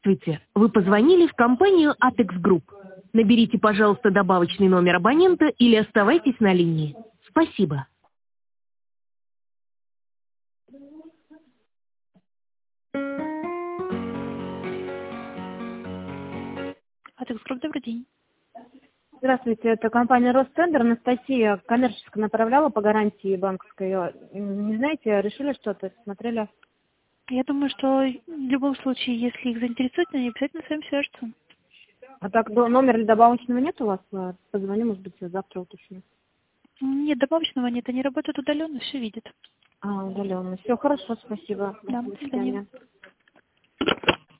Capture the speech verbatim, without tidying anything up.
Здравствуйте. Вы позвонили в компанию Atex Group. Наберите, пожалуйста, добавочный номер абонента или оставайтесь на линии. Спасибо. Atex Group, добрый день. Здравствуйте, это компания Ростендер. Анастасия коммерческая направляла по гарантии банковской. Не знаете, решили что-то, смотрели? Я думаю, что в любом случае, если их заинтересует, они обязательно с вами свяжутся. А так до- номера добавочного нет у вас? Позвоню, может быть, завтра уточню. Нет, добавочного нет, они работают удаленно, все видят. А, удаленно. Все хорошо, спасибо. Да, До до свидания. свидания.